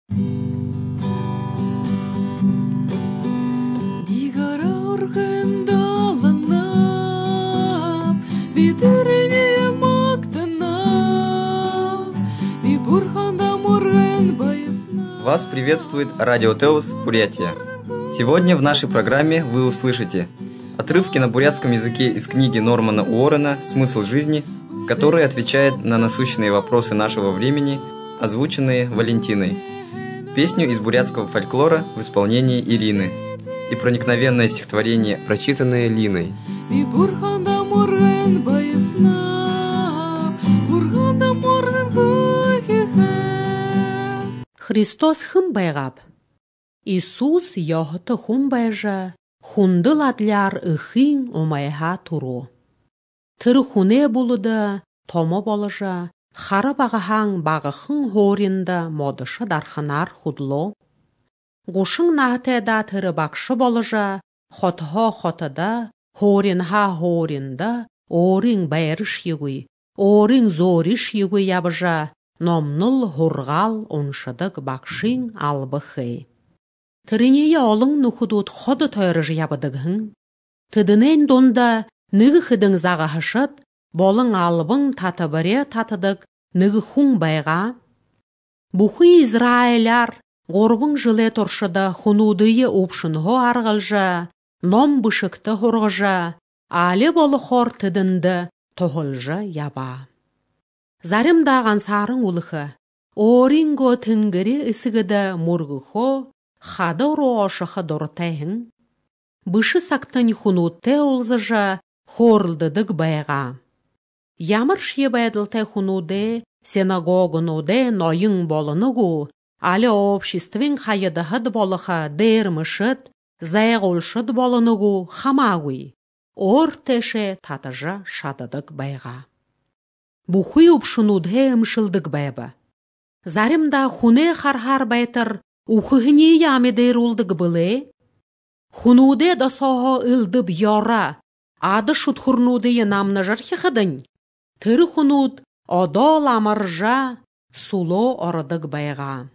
Вас приветствует Радио Теос Бурятия. Сегодня в нашей программе вы услышите отрывки на бурятском языке из книги Нормана Уоррена «Смысл жизни», который отвечает на насущные вопросы нашего времени, озвученные Валентиной, песню из бурятского фольклора в исполнении Ирины и проникновенное стихотворение, прочитанное Линой. Христос хымбайгап. Иисус яхты хумбайжа, хундыл адляр ыхин омайха туру. Тыр хуне булуда, томо болажа, хара багахан багахын хоринда модышы дарханар худло. Гушын нахтеда тыры бакшы болажа, хотха хотада, хоринха хоринда, орин байрыш югуй, орин зориш югуй ябжа, номнул хургал оншыдык бакшин албыхы. Тырынея олың нухудут ходы тойрыж ябыдыгын. Тыдынен донда ныгы хыдың зағахышыд, болың албың татыбыре татыдык ныгы хун байға. Бухы Израиляр горбың жылы торшыда хунудыйы опшын хо арғылжа, ном бышыкты хорғыжа, алі болы хор тыдынды тоғылжа яба. Зарымдаған сарың улықы, оринго тыңгірі ісігіді мұрғықо, хады роошықы дұртайын. Бұшы сақтын хунутте олзыжа, хорлдыдық байға. Ямыр шебайдылтай хунуде, синагогынуде нойың болынығу, алі обществен хайыдығыд болыға дермішіт, зайғылшыд болынығу хамағуй, ор теше татыжа шадыдық байға. Бухуй упшынудhe ымшылдык байба. Заримда хуне хархар байтыр ухыгыне ямедер улдык быле. Хунуде досоho ылдып яра, ады шутхурнуде намны жархихыдын. Тыры хунуд одол амаржа суло орыдык байга.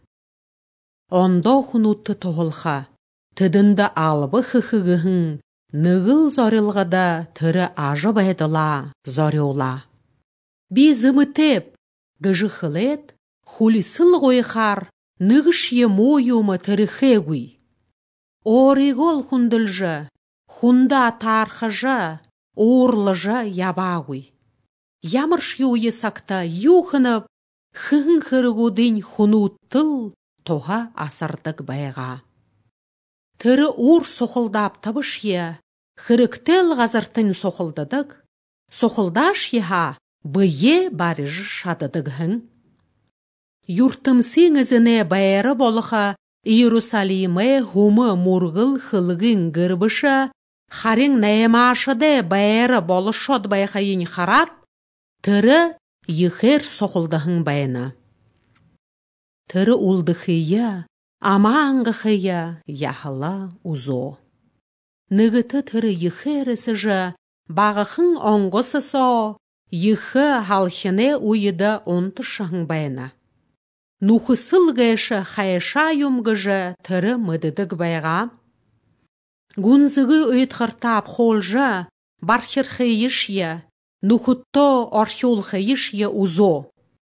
Ондо хунудты тоғылха, тыдында албы хыхыгыхын, нығыл зорилғада тыры ажы байдыла, зориула. Би зымытеп, гыжыхылет, хулисыл ғойхар, нығыш емойумы тырыхегуй. Оригол хундылжы, хунда тархыжа, орлыжа ябагуй. Ямырш юйы сакта юхынып, хын хыргудын хунуттыл, тоға асырдық байға. Тыры ур соқылдап табыш е, хырыктел ғазыртын соқылдыдық, соқылдаш еха, бые барыж шадыдығын. Юртымсың ізіне байыры болыға Иерусалиме хумы мұрғыл хылығын гырбыша, харың нәймашыды байыры болышод байқайын харат, тыры ехер соқылдығын байына. Тыры улдықыя, амаңғықыя яхыла узо. Нығыты тыры ехер ісіжі, бағықын оңғысы со, Йхы халхыне уйыда онтышың байына. Нухысыл гайшы хайша юмгыжы тыры мыдыдық байға. Гунзығы өйтқыртап холжа бархырхы ешye, нухытто орхюлхы ешye узо.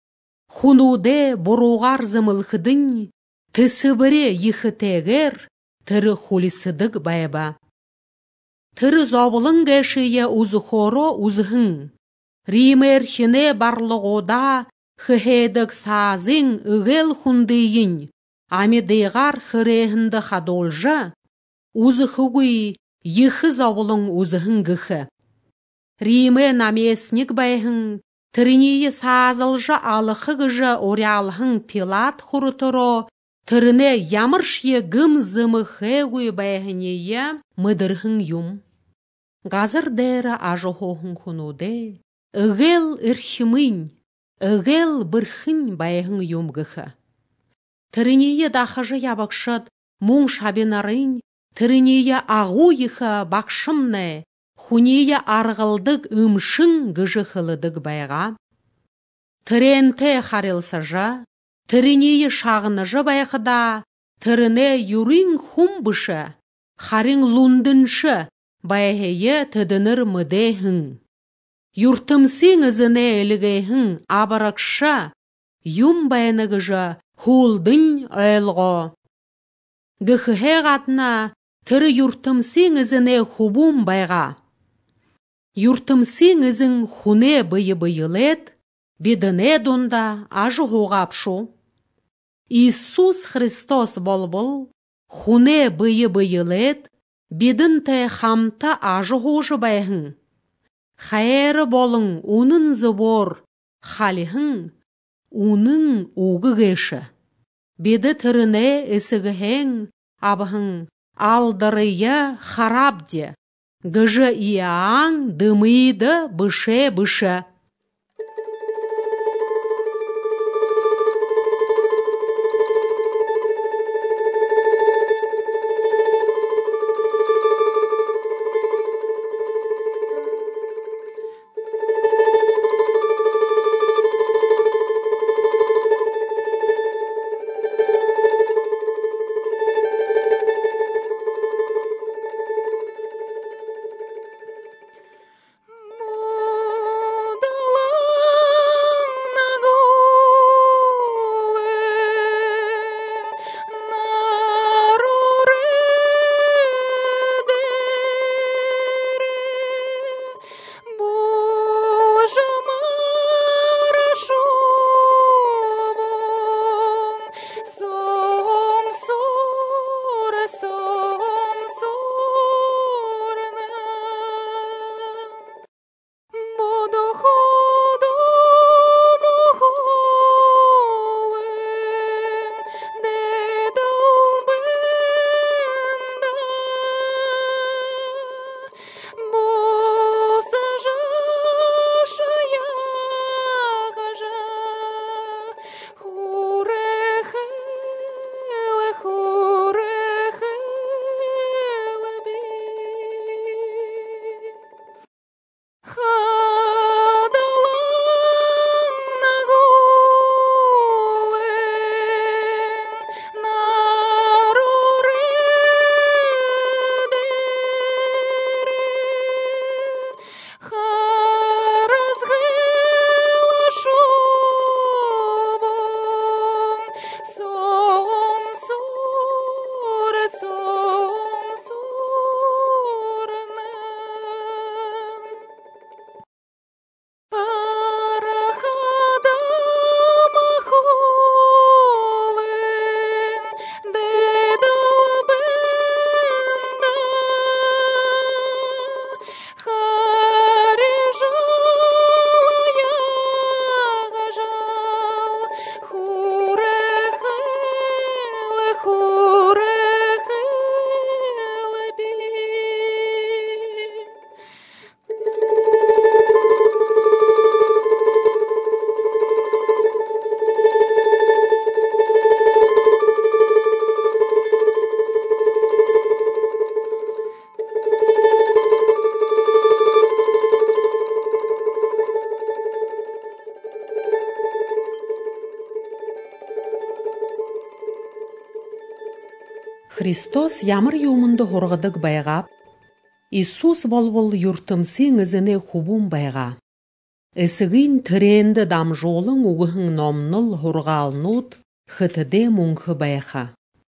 Хунуде боруғар зымылхыдың, тысыбыре йхы тегер тыры хулисыдық байба. Тыры зобылың гайшые узы хоро узғың. Ример хіне барлығода хыхедік сазың үгел хундыйын, амедейғар хырехінді хадолжа, узы хыгуй йхы завылың узығын гыхы. Риме намесник байхын, тырынейі сазылжа алықы гыжа орялхын пилат хұрытыро, тырыне ямыршие гым зымы хэгуй байхынее мыдырхын юм. Газыр дәрі ажығоғын хунуде, Үгел үрхімін, үгел бірхін байғың юмгықы. Тырынейі дақыжы ябықшыд, мұң шабинарын, тырынейі ағу ехі бақшымны, хунейі арғылдық үмшін гыжықылыдық байға. Тыренте харилсажа, тірінейі шағыныжы байқыда, тіріне юрин хум бұшы, харин лундыншы байхейі тідінір мүдейхін. Юртымсың ізіне әлігейхін абырақша, юм байынығыжы хулдың өлғо. Гіхіхе қатына тірі юртымсың ізіне хубум байға. Юртымсың ізін хуне бұйы-бұйылет, бедіне донда ажы хоғапшу. Иисус Христос бол-бол, хуне бұйы-бұйылет, бедін тәй хамта ажы хоғы байхын. Хайыры болың унын зыбор, халихын, унын уғы кеші. Беді түріне ісігіхен, абығын, алдырыя харабде. Гыжы ияң дымыйды бұше-бұше. Христос ямыр юмынды хорғыдық байғап, Иисус бол-бол юртымсың ізіне хубун байға. Эсігін тіренді дамжолың уғығың номныл хорғалнут хытыде мұңқы байға.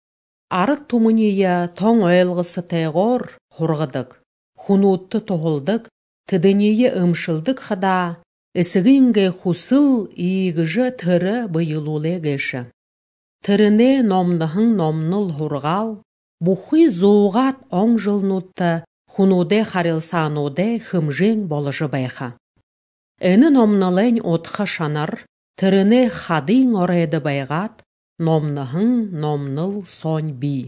Арық тумыния тоң ойлғысы тайғор хорғыдық, хунутты тоғылдық, тыдыние ымшылдық қада, эсігінге хусыл иігіжі тірі бұйылуле кеші. Тіріне номнығың номныл хорғал, бұхи зоғат оң жылнутты, хунуде харилсануде хымжен болыжы байға. Әні номнылын отқа шанар, тіріне хадың орайды байғат, номнығың номныл сон би.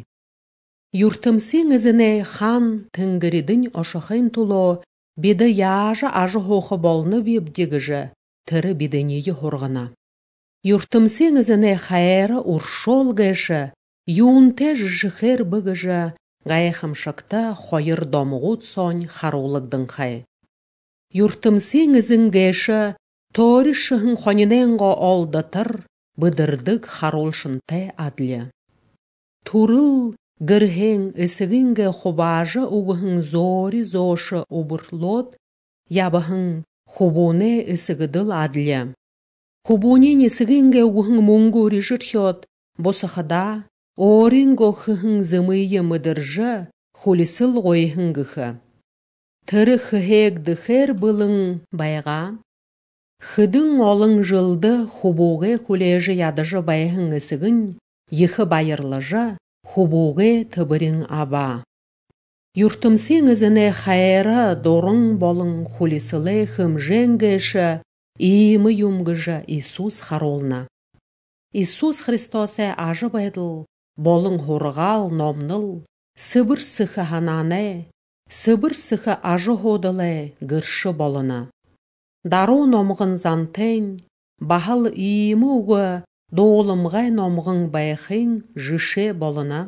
Юртымсың ізіне хан тінгірідің ошықын тұло, беді яжы ажы хоқы болны бебдегіжі, тірі беденеyi хорғына. Юртымсың ізіне хайыры ұршол гәші, юнте жыхер бұгыжы, ғайықымшықта хойыр домғуд сон харулығдың қай. Юртымсың ізін гәші, тори шығын қониненго олдытыр, быдырдык харолшынте адле. Турыл гырхен ысыгынге хобажы угыхын зори зошы убырлот, ябыхын хобоне ысыгыдыл адле. Хобонен ысыгынге угыхын мунгу рижырхет, босахада, оринго хыхын зымые мыдыржы, холисыл гойхынгыхы. Тыры хыхек дыхер былың байға. Хыдың олың жылды хобоге хулежы ядыжы байхын ысыгын, йыхы байырлыжы, хобоге тыбырың аба. Юртымсен ізіне хайры дорың болың хулисылы хымженгеші, иімі юмгыжы Иисус харолна. Иисус Христосе ажы байдыл, болың хорғал номныл, сыбыр сыхы ханане, сыбыр сыхы ажы ходылы гыршы болына. Дару номғын зантен, бахал иімі уғы доолымғай номғын байхын жыше болына.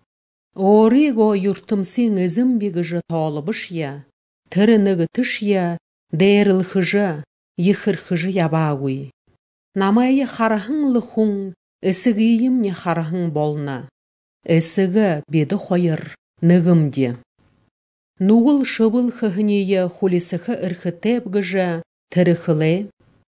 Ориго юртымсен ізім бігіжі толыбыш я, тірінігі түш я, дәріл хыжы, йыхыр хыжы ябағуй. Намайы харахын лыхун, ісігейім не харахын болна. Ісігі беді хойыр, нығымде. Нуғыл шыбыл хыхынейі хулисықы ірхітеп гыжы, тіріхіле.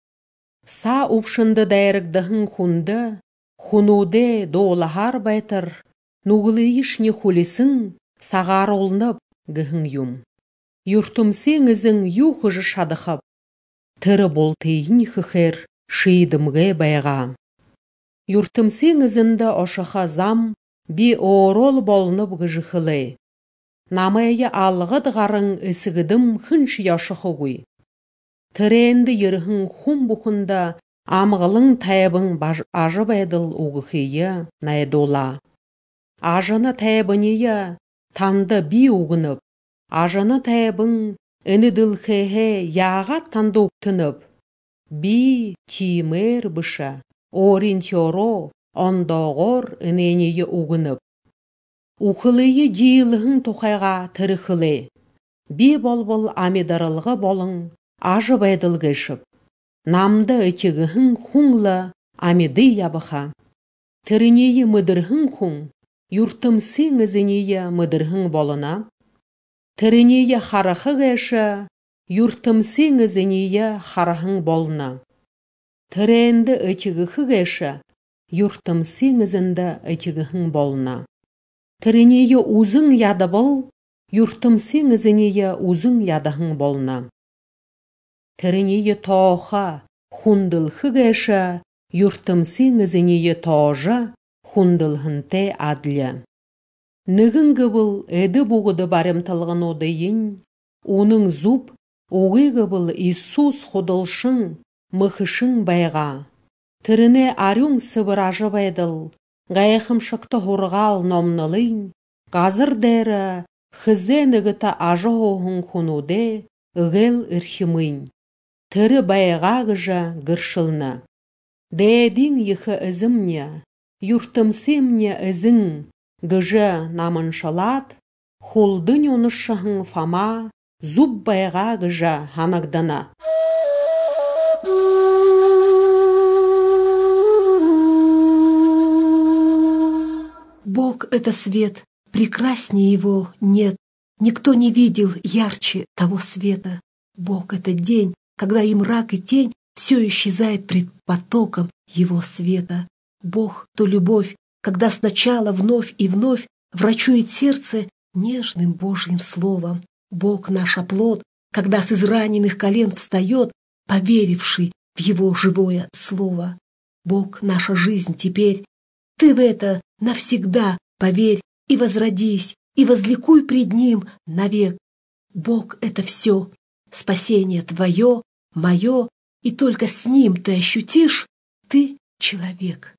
Са ұпшынды дайрықдығын хунды, хунуде доолахар байтыр, нуғылы ишне хулисың сағар олнып гыхын юм. Юртымсен ізің ю хыжы шадықып, тірі болтейін хыхер шиидымге байға. Юртымсен ізінді ошыға зам би орол болнып гыжықылы. Намайы алғыд ғарың ісігідім хынш яшықы гуй. Тіренді ерхін хум бұхында амғылың тайбың ажы байдыл уғықыйы найдола. Ажыны тайбынейі танды би уғынып, ажыны тайбың әніділ хейхе яға танды уқтынып, би тимер бұша, оринтеро ондоғыр әненейі уғынып. Уқылыйы дейілігін тоқайға тіріхілі, би бол-бол амидарылғы болың ажы байдыл гешіп, намды өтегіхін хұңлы амиды ябыға. Тірінейі мүдірхін хұң, юртымсен ізінейі мүдірхін болына. Тірінейі харахы геші, юртымсен ізінейі харахын болына. Тіренді өтегіхі геші, юртымсен ізінді өтегіхін болына. Тірінейі ұзың яды бол, юртымсен ізінейі ұзың ядығын болына. Тірінейі тоға хундылхы геші, юртымсен ізінейі тожы хундылхынте адлі. Нігінгі бұл әді бұғыды барымтылғын одайын, оның зуб оғығы бұл Иисус худылшың мұхышың байға. Тіріне арюң сыбыр ажы байдыл, ғайықым шықты хорғал номнылын, қазыр дәрі хызенігіті ажы оғын хунуде үгел үрхімін. Тірі байға ғыжа гыршылны. Дәдің ехі ізімне, юртымсемне ізің гыжа намыншалат, холдың онышығын фама, зуб байға гыжа ханагдана. Бог — это свет, прекраснее его нет. Никто не видел ярче того света. Бог — это день, когда и мрак, и тень все исчезает пред потоком его света. Бог — то любовь, когда сначала вновь и вновь врачует сердце нежным Божьим словом. Бог — наш оплот, когда с израненных колен встает, поверивший в его живое слово. Бог — наша жизнь теперь. Ты в это навсегда поверь и возродись, и возликуй пред Ним навек. Бог — это все, спасение твое, мое, и только с Ним ты ощутишь, ты человек.